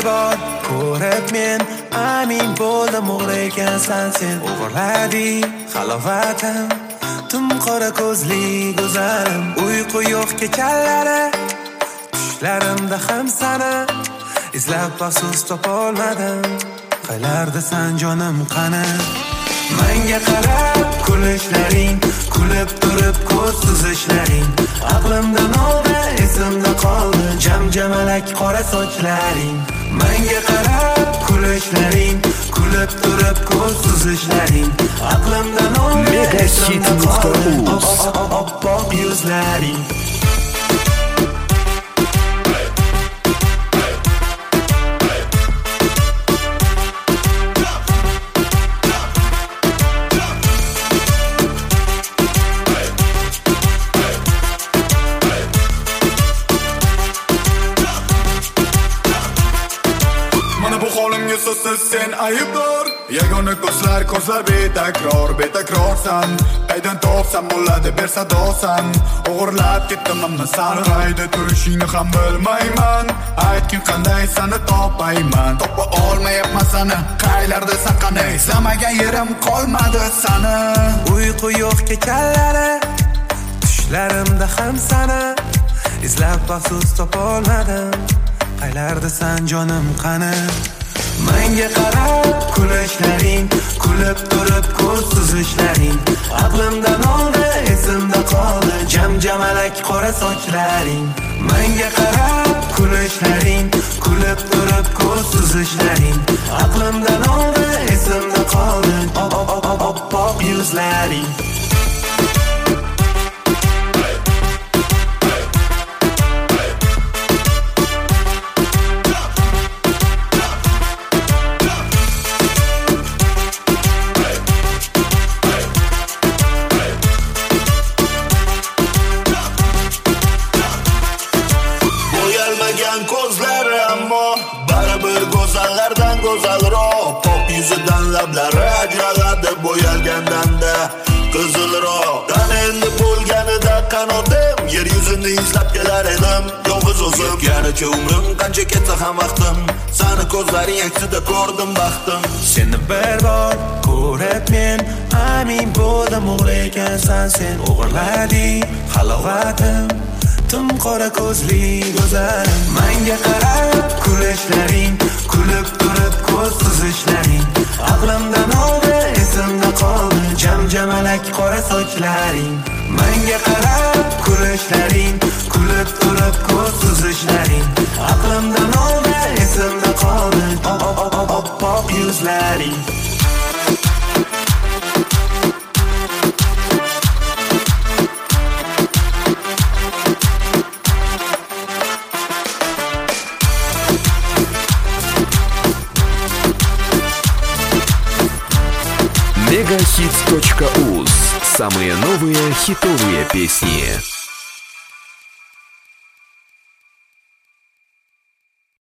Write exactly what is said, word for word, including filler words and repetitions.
bor ko'rib men amin bo'ldim, o'g'ri ekansan sen. O'g'irlading halovatim, tum qora ko'zli go'zalim. Uyqu yo'q kechalari, tushlarimda ham sana izlab afsus topolmadim. Qaylardasan jonim qani? Menga qarab kulishlaring, kulib turib ko'z suzishlaring aqlimdan oldi, esimda qoldi jam-jamalak qora sochlaring. Menga qarab kulishlaring, kulib turib ko'z suzishlaring aqlimdan oldi, esimda qoldi oppoq yuzlaring. So'zsiz sen aybdor, yagona ko'zlar, ko'zlar betakror, betakrorsan. Qaydan topsam bo'ladi ber sadosan. O'g'irlab ketdim ammo sani qayda turishingni ham bilmayman. Aytgin qanday seni topayman, topa olmayapman seni. Qaylarda saqanay, izlamagan yerim qolmadi seni. Uyqu yo'q kechalari, tushlarimda ham sana izlab afsus topolmadim. Qaylardasan jonim qani? Menga qarab kulishlaring, kulib turib ko'z suzishlaring aqlimdan oldi, esimda qoldi jam-jamalak qora sochlaring. Menga qarab kulishlaring, kulib turib ko'z suzishlaring aqlimdan oldi, esimda qoldi oppoq yuzlaring. Ko'zlari ammo baribir go'zallardan go'zalroq. Pop yuzidan lablari ajraladi bo'yalgandanda qizilroq. Dan endi bo'lganida qanotim, yer yuzini izlab kelar edim yolg'iz o'zim. Yanicha umrim qancha ketsa ham vaqtim, seni ko'zlaring aksida ko'rdim baxtim. Seni bir bor ko'rib men amin bo'ldim, o'g'ri ekansan sen. O'g'irlading halovatim, tum qora ko'zli go'zalim. Menga qarab kulishlaring, kulib turib ko'z suzishlaring aqlimdan oldi, esimda qoldi jam-jamalak qora sochlaring. Menga qarab kulishlaring, kulib turib ko'z suzishlaring aqlimdan oldi, esimda qoldi oppoq yuzlaring. Мегахит точка уз. Самые новые хитовые песни.